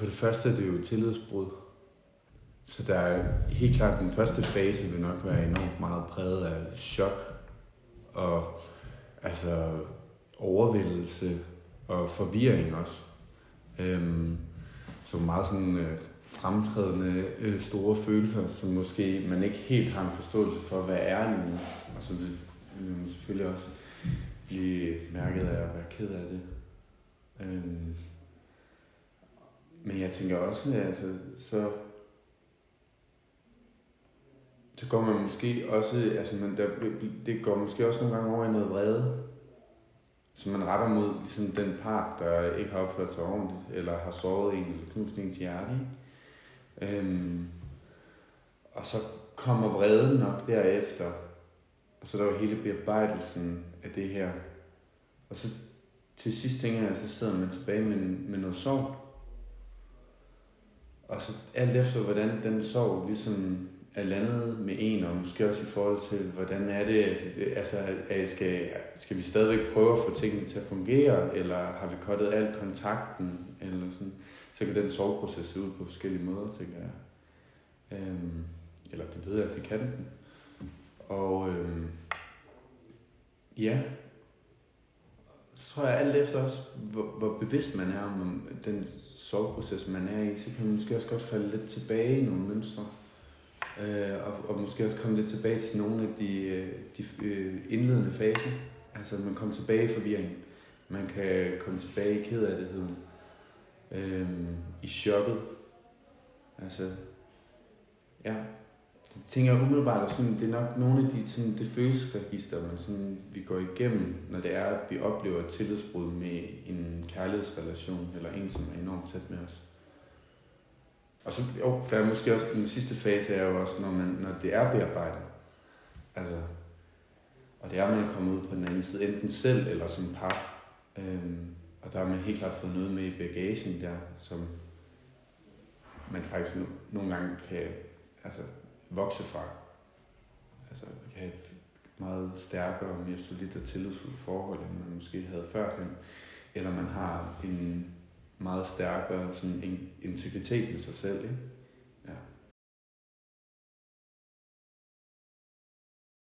For det første er det jo et tillidsbrud. Så der er helt klart, den første fase vil nok være enormt meget præget af chok og altså overvældelse og forvirring også. Så meget sådan fremtrædende store følelser, som måske man ikke helt har en forståelse for, hvad er lige nu. Og så vil man selvfølgelig også blive mærket af at være ked af det. Men jeg tænker også, altså, så går man måske også, altså det går måske også nogle gange over i noget vrede, så man retter mod ligesom den part, der ikke har opført sig ordentligt, eller har såret en, eller knust ens hjerte, ikke? Og så kommer vreden nok derefter, og så er der jo hele bearbejdelsen af det her. Og så til sidst tænker jeg, så sidder man tilbage med noget sorg. Og så alt efter, hvordan den sorg ligesom er landet med en, og måske også i forhold til, hvordan er det, altså skal vi stadigvæk prøve at få tingene til at fungere, eller har vi cuttet al kontakten, eller sådan, så kan den sorgproces se ud på forskellige måder, tænker jeg. Eller det ved jeg, det kan den. Og ja, så tror jeg alt efter også, hvor bevidst man er om den sorgproces, man er i, så kan man måske også godt falde lidt tilbage i nogle mønstre. Og måske også komme lidt tilbage til nogle af de indledende faser. Altså man kommer tilbage i forvirring. Man kan komme tilbage i kederligheden. I chokket. Altså, ja. Det tænker jeg umiddelbart, at sådan, det er nok nogle af de sådan, det følelsesregister, vi går igennem, når det er, at vi oplever et tillidsbrud med en kærlighedsrelation, eller en, som er enormt tæt med os. Og så, der er måske også, den sidste fase er jo også, når det er bearbejdet. Altså, og det er, man er kommet ud på den anden side, enten selv eller som par. Og der har man helt klart fået noget med i bagagen der, som man faktisk nogle gange kan vokse fra. Altså, man kan have et meget stærkere og mere solidt og tillidsfuldt forhold, end man måske havde førhen. Eller man har en meget stærkere sådan integritet med sig selv, ikke?